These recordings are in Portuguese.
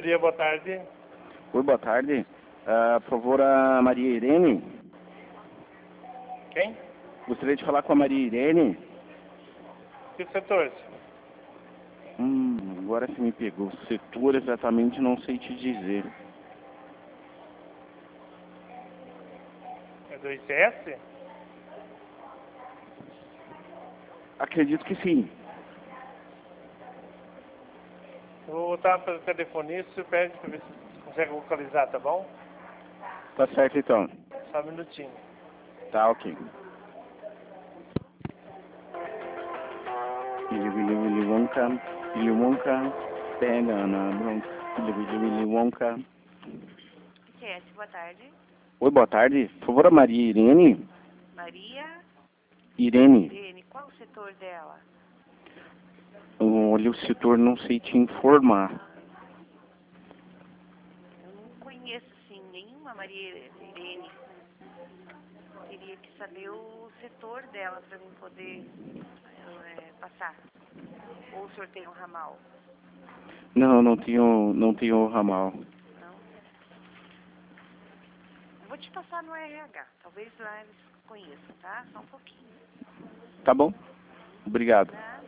Ouvidoria, boa tarde. Oi, boa tarde. Por favor, a Maria Irene. Quem? Gostaria de falar com a Maria Irene. Que setor? Agora você me pegou. Setor exatamente não sei te dizer. É do ICS? Acredito que sim. Eu vou voltar para o telefonista, você pede para ver se você consegue localizar, tá bom? Tá certo então. Só um minutinho. Tá ok. Willy Wonka, pega na bronca. Willy Wonka. ICS, boa tarde. Oi, boa tarde. Por favor, a Maria Irene. Maria Irene. Irene, qual o setor dela? Olha, o setor não sei te informar. Eu não conheço, sim, nenhuma Maria Irene. Teria que saber o setor dela para mim poder passar. Ou o senhor tem um ramal? Não, não tenho ramal. Não. Eu vou te passar no RH. Talvez lá eles conheçam, tá? Só um pouquinho. Tá bom? Obrigado. Nada.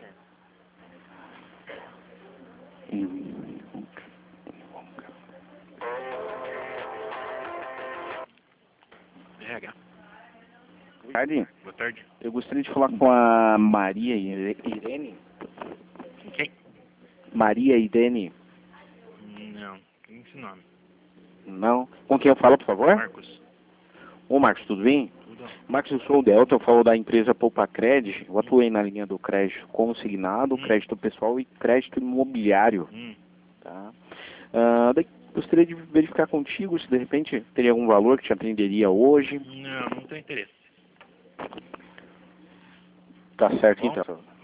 RH. Boa tarde. Boa tarde. Eu gostaria de falar com a Maria Irene. Quem? Maria Irene. Não, tem esse nome. Não? Com quem eu falo, por favor? Marcos. Ô, Marcos, tudo bem? Tudo? Marcos, eu sou o Delta, eu falo da empresa Poupa Cred. Eu atuei na linha do crédito consignado, crédito pessoal e crédito imobiliário. Tá? Daí, gostaria de verificar contigo se de repente teria algum valor que te atenderia hoje. Não tem interesse. Tá certo, Bom. então.